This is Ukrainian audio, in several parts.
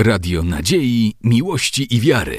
Radio nadziei, miłości i wiary.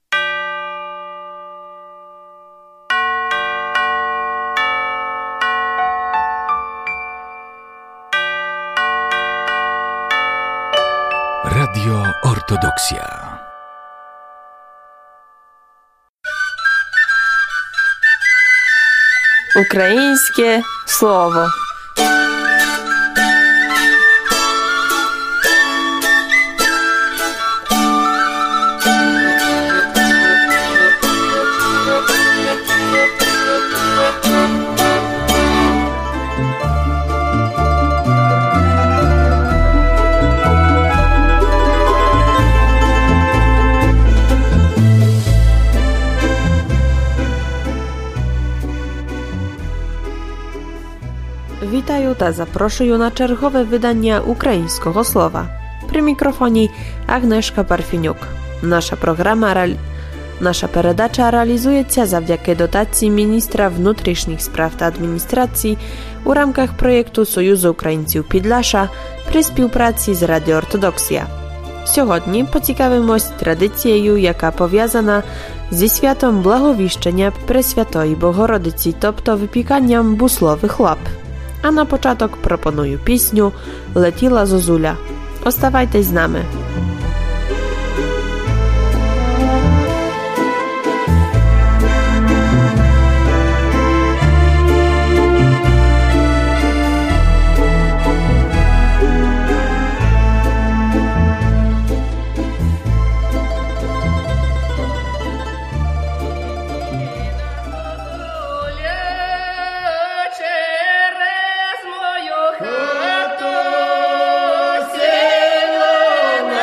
Radio Ortodoksja. Українське слово. Вітаю та запрошую на чергове видання українського слова. При мікрофоні Агнешка Парфінюк. Наша передача реалізується завдяки дотації міністра внутрішніх справ та адміністрації у рамках проєкту Союзу українців Підляша при співпраці з Радіо Ортодоксія. Сьогодні поцікавимось традицією, яка пов'язана зі святом Благовіщення Пресвятої Богородиці, тобто випіканням буслових лап. А на початок пропоную пісню «Летіла зозуля». Оставайтесь з нами. Хату сіла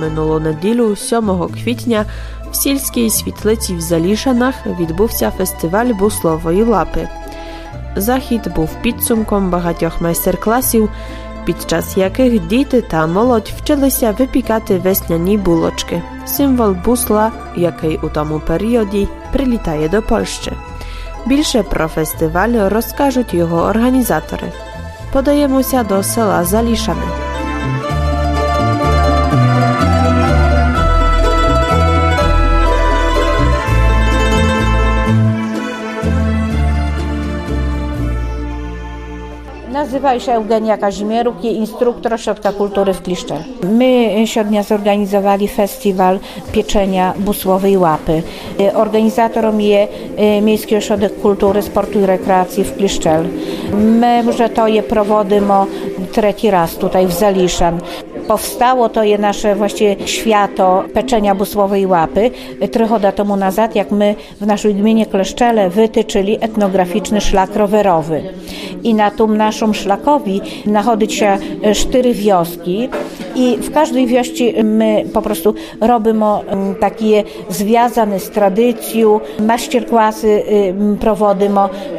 минулу неділю, 7 квітня, в сільській світлиці в Залішанах відбувся фестиваль буслової лапи. Захід був підсумком багатьох майстер-класів, під час яких діти та молодь вчилися випікати весняні булочки, символ бусла, який у тому періоді прилітає до Польщі. Більше про фестиваль розкажуть його організатори. Подаємося до села Залішани. Nazywam się Eugenia Kazimieruk, jest instruktor Ośrodka Kultury w Kliszczel. My siodnia zorganizowali festiwal pieczenia busłowej łapy. Organizatorem jest Miejski Ośrodek Kultury, Sportu i Rekreacji w Kliszczel. My, że to je prowadzimy trzeci raz tutaj w Zaliszan. Powstało to je nasze właściwie święto pieczenia busłowej łapy 3 lata temu nazad, jak my w naszej gminie Kleszczele wytyczyli etnograficzny szlak rowerowy. I na tym naszym szlakowi nachodzić się 4 wioski i w każdej wiości my po prostu robimy takie związane z tradycją, masterclassy prowadzimy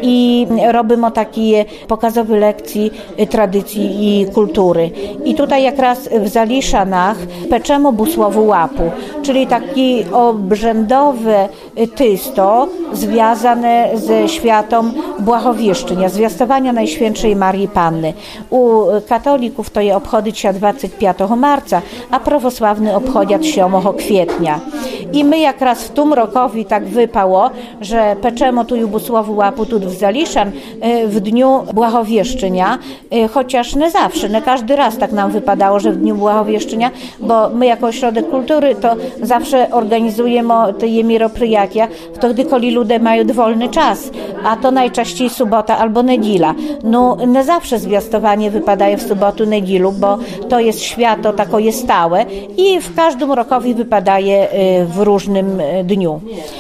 i robimy takie pokazowe lekcje tradycji i kultury. I tutaj jak raz w Zaliszanach pieczemy busłową łapu, czyli takie obrzędowe tysto związane ze świętem Błahowieszczenia, zwiastowania Najświętszej Marii Panny. U katolików to je obchodzi się 25 marca, a prawosławny obchodzi 7 kwietnia. I my jak raz w tym rokowi tak wypało, że pieczemy tu busłową łapu tu w Zaliszan w dniu Błahowieszczenia, chociaż nie zawsze, nie każdy raz tak nam wypadało, że w dniu Błahowieszczenia, bo my jako Ośrodek Kultury to zawsze organizujemy te мероприятия wtedy, kiedy ludzie mają wolny czas, a to najczęściej sobota albo niedziela. No, nie zawsze zwiastowanie wypadaje w sobotę, niedzielu, bo to jest święto takie stałe i w każdym rokowi wypadaje w różnym dniu.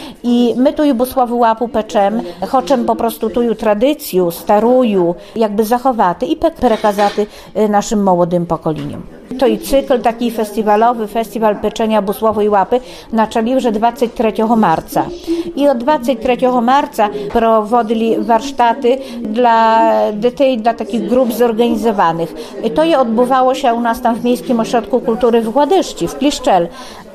I my tu busłową łapu pieczemy, chcemy po prostu tu tradycję staruju jakby zachować i przekazać naszym młodym pokoleniom. To i cykl taki festiwalowy, festiwal pieczenia busłowej łapy zaczęli już 23 marca. I od 23 marca prowadzili warsztaty dla dzieci, dla takich grup zorganizowanych. To je odbywało się u nas tam w Miejskim Ośrodku Kultury w Ładyszci, w Kliszczel.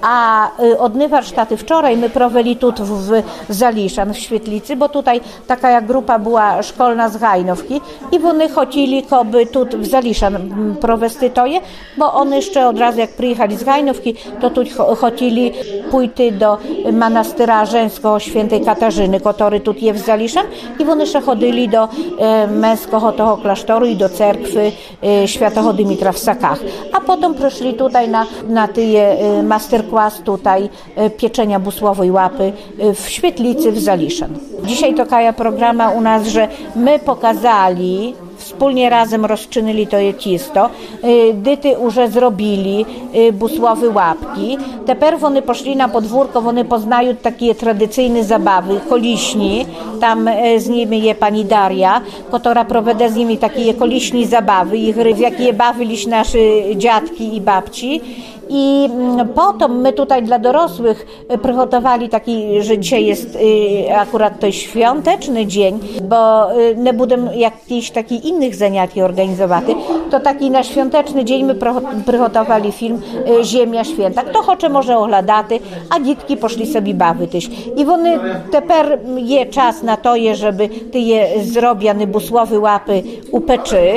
A odny warsztaty wczoraj my prowadzili tu w Zaliszan, w Świetlicy, bo tutaj taka jak grupa była szkolna z Gajnówki i oni chodzili koby tu w Zaliszan prowesti to je, bo oni jeszcze od razu jak przyjechali z Gajnówki, to tu chodzili pójść do monastyra żeńskiego świętej Katarzyny, który tu jest w Zaliszan i oni jeszcze chodzili do męskiego toho klasztoru i do cerkwy świętego Dymitra w Sakach. A potem przyszli tutaj na tyje masterclass tutaj pieczenia busłowej łapy w Świetlicy w Zaliszan. Dzisiaj to kaja programa u nas, że my pokazali, wspólnie razem rozczynili to je cisto, dyty już zrobili busłowe łapki. Teraz one poszli na podwórko, one poznają takie tradycyjne zabawy, koliśni. Tam z nimi je pani Daria, która prowadzi z nimi takie koliśni zabawy, w jakie bawiliśmy nasze dziadki i babci. I potem my tutaj dla dorosłych przygotowali taki, że dzisiaj jest akurat to świąteczny dzień, bo nie będę jakichś takich innych zajęć organizować, to taki na świąteczny dzień my przygotowali film Ziemia Święta. Kto chce może oglądać, a dzieci poszli sobie bawić. I one teraz je czas na to, żeby ty je zrobione busłowe łapy upeczy,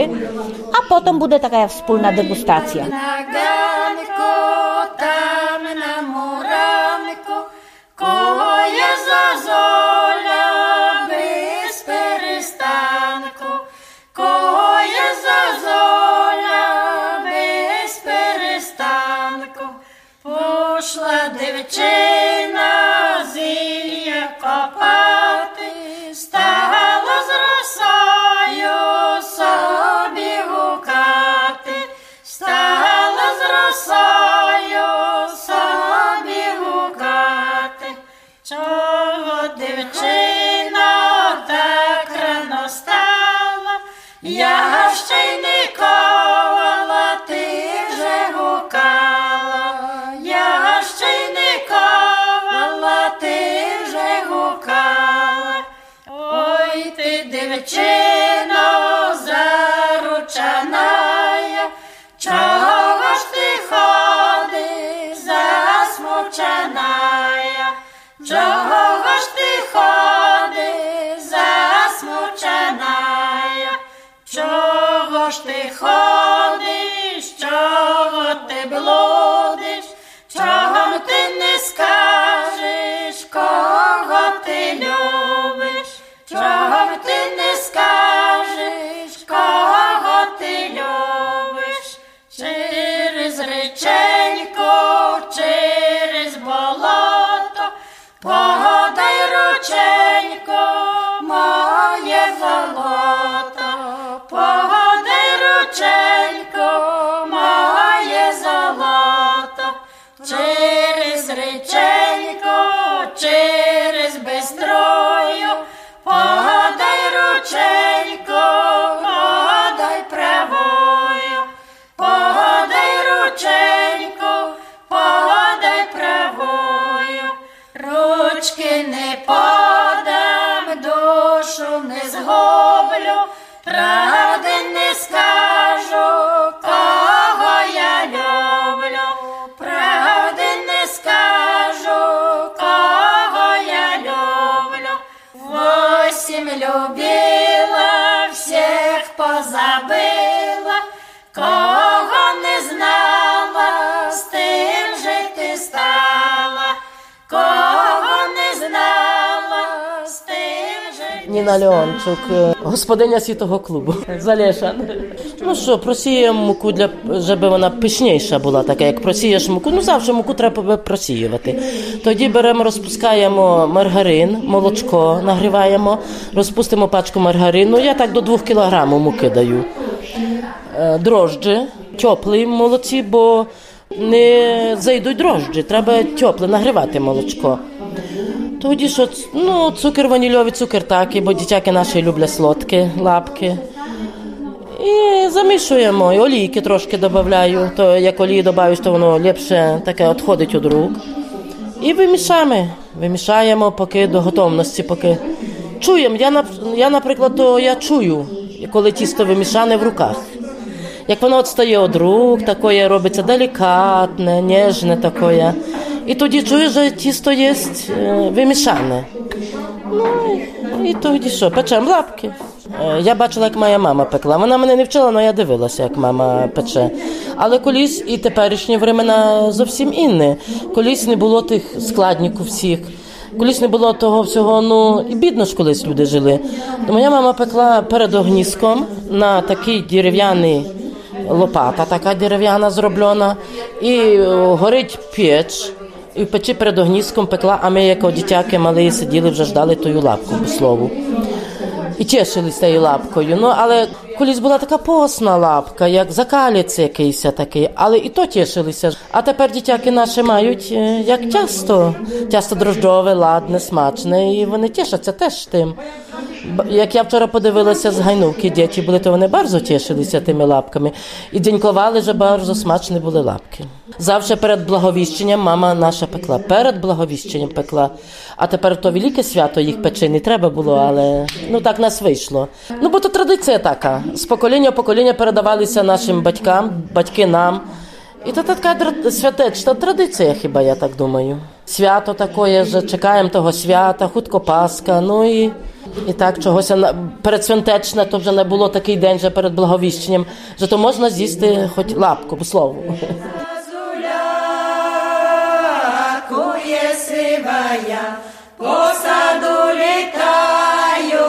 a potem będzie taka wspólna degustacja. Tam na muranku, koje zazola bez perestanku, koje zazola bez perestanku. Poszła dziewczyna z Ilja kopaty, stała z rosою sobie gukati, stała z rosою собі гукати. Чого дівчина так рано стала, я ще й не колала, ти вже гукала, дівчино заручаная, чого ж ти ходиш засмученая? Чого ж ти ходиш засмученая? Чого ж ти ходиш, чого ти блудиш? Чого ти не скажеш, кого ти любиш? Чого ти не скажеш, кого ти любиш? Через річеньку, через болото, подай рученько, моє золото. Подай рученько, моє золото. Через річенько, через бистрою, подай рученько, подай правою. Подай рученько, подай правою. Ручки не подам, душу не згублю, правди не скажу, кого я люблю. Правди не скажу, кого я люблю. 8 любила, всіх позабила, кого не знала, з тим жити стала. Кого не знала, з тим жити. Ніна Леончук, господиня світого клубу Залешан. Ну що, просіємо муку, щоб вона пишніша була, така як просієш муку. Ну завжди муку треба просіювати. Тоді беремо, розпускаємо маргарин, молочко нагріваємо, розпустимо пачку маргарину. Я так до 2 кілограмів муки даю. Дрожджі, теплі в молоці, бо не зайдуть дрожджі, треба тепле нагрівати молочко. Тоді що, ну, цукор ванільовий, цукор такий, бо дитяки наші люблять солодкі лапки. І замішуємо, і олійки трошки додаю, то як олії додаєш, то воно ліпше таке відходить від рук. І вимішаємо поки до готовності, поки чуємо. Я наприклад, то я чую, коли тісто вимішане в руках. Як воно відстає від рук, таке робиться делікатне, ніжне таке. І тоді чую, що тісто є вимішане. Ну, і тоді що, печемо лапки. Я бачила, як моя мама пекла. Вона мене не вчила, але я дивилася, як мама пече. Але колись і теперішні времена зовсім інне. Колись не було тих складників всіх. Колись не було того всього, ну, і бідно ж колись люди жили. То моя мама пекла перед огниском на такий дерев'яний лопата, така дерев'яна зроблена, і горить печ, і в печі перед огниском пекла, а ми, як дитяки малі, сиділи, вже ждали тою лапку, по слову. І тішились тією лапкою. Ну, але колись була така постна лапка, як закалець якийсь такий, але і то тішилися. А тепер дитяки наші мають, як тісто дрожджове, ладне, смачне, і вони тішаться теж тим. Як я вчора подивилася з Гайнувки, діти були, то вони дуже тішилися тими лапками. І дякували, що дуже смачні були лапки. Завжди перед благовіщенням мама наша пекла, перед благовіщенням пекла. А тепер то велике свято їх печи не треба було, але ну так нас вийшло. Ну бо то традиція така. З покоління в покоління передавалися нашим батькам, батьки нам. І це така святечна традиція, хіба я так думаю. Свято таке, що чекаємо того свята, хутко Пасха, ну і так чогось передсвятечне, то вже не було такий день, вже перед благовіщенням, що то можна з'їсти хоч лапку, по слову. Кує сивая, по саду літаю,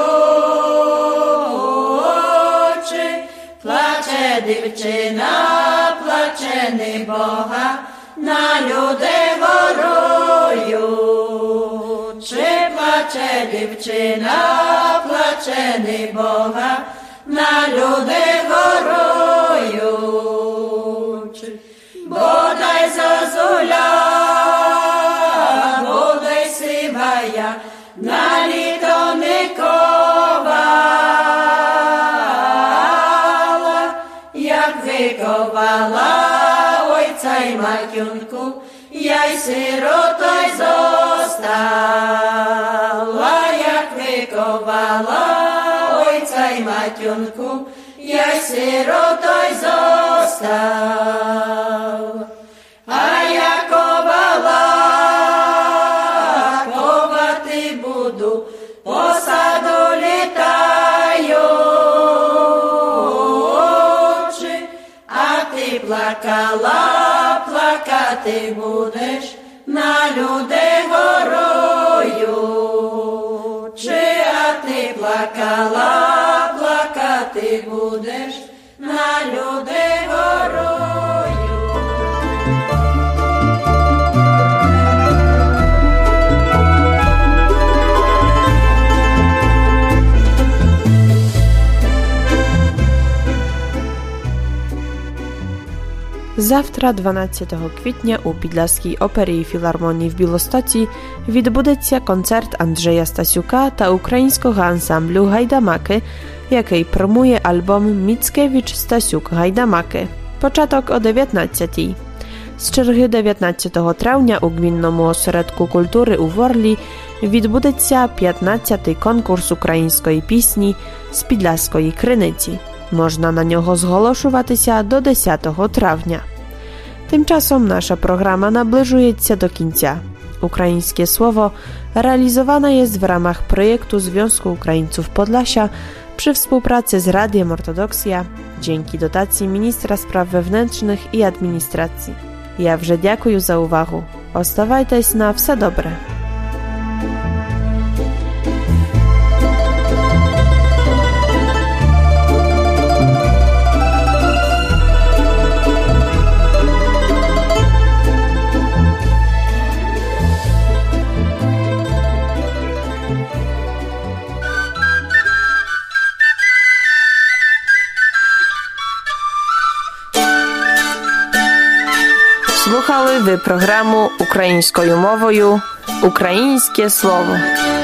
плаче дівчина, плаче не Бога, на людей ворою. Чи плаче дівчина, плаче не Бога, на людей горою. Бодай зозуля, бодай сивая, на літо не ковала, як виковала ойця й матюнку, я й сиротой зостала, як виковала ойця Maťonku, jaj sirotoj został. A Jakowa lakowaty budu, posadu litają oczy, a ty plakala, plakaty budeš na люди горою. А ти плакала, плакати будеш на люди горою. Завтра, 12 квітня, у Підляській опері і філармонії в Білостоці відбудеться концерт Анджея Стасюка та українського ансамблю «Гайдамаки», який промує альбом «Міцкевич-Стасюк Гайдамаки». Початок о 19-й. З черги 19 травня у Гмінному осередку культури у Ворлі відбудеться 15-й конкурс української пісні з Підляської Криниці. Можна на нього зголошуватися до 10 травня. Тим часом наша програма наближується до кінця. Українське слово realizowane jest w ramach projektu Związku Ukraińców Podlasia przy współpracy z Radiem Ortodoksja dzięki dotacji Ministra Spraw Wewnętrznych i Administracji. Ja вже дякую за увагу. Оставайтесь на все добре. Слухали ви програму українською мовою «Українське слово».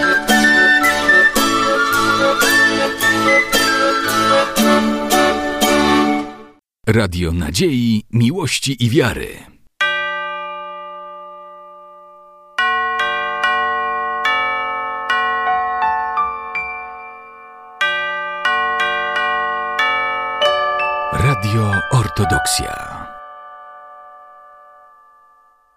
Radio Nadziei, Miłości i Wiary. Radio Ortodoksja.